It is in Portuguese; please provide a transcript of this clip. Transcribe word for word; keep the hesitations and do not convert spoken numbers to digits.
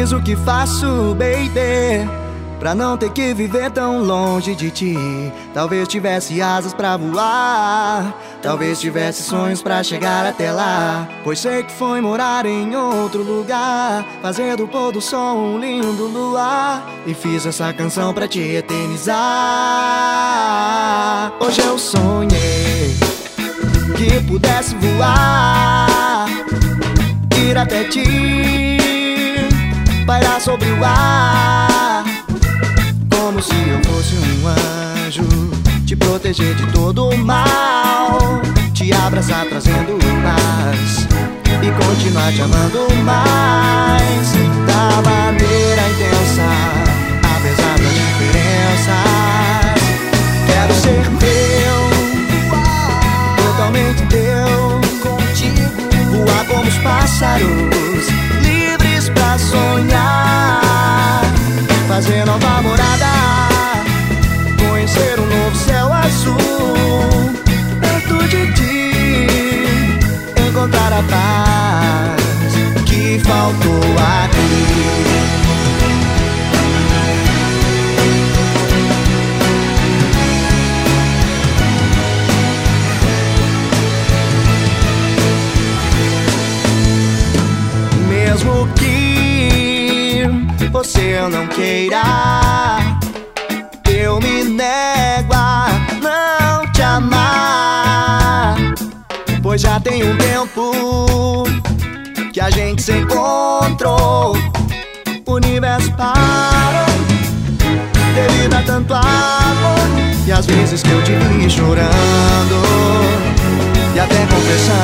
diz o que faço, baby, pra não ter que viver tão longe de ti. Talvez tivesse asas pra voar, talvez tivesse sonhos pra chegar até lá. Pois sei que foi morar em outro lugar, fazer do pôr do sol um lindo luar. E fiz essa canção pra te eternizar. Hoje eu sonhei que pudesse voar, ir até ti, pairar sobre o ar, como se eu fosse um anjo, te proteger de todo o mal, te abraçar trazendo paz e continuar te amando mais, da maneira intensa, apesar das diferenças. Quero ser teu, totalmente teu, contigo, voar como os pássaros, livres pra sonhar, fazer nova morada, conhecer um novo céu azul, perto de ti, encontrar a paz que faltou aqui. Mesmo que você não queira, eu me nego a não te amar, pois já tem um tempo que a gente se encontrou. O universo parou devido a tanto amor, e às vezes que eu te vi chorando e até confessando